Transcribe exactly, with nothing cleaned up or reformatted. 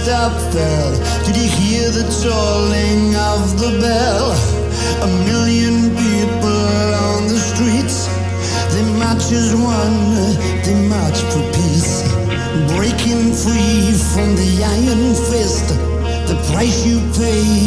stop fell. Did you hear the tolling of the bell? A million people on the streets. They march as one, they march for peace. Breaking free from the iron fist. The price you pay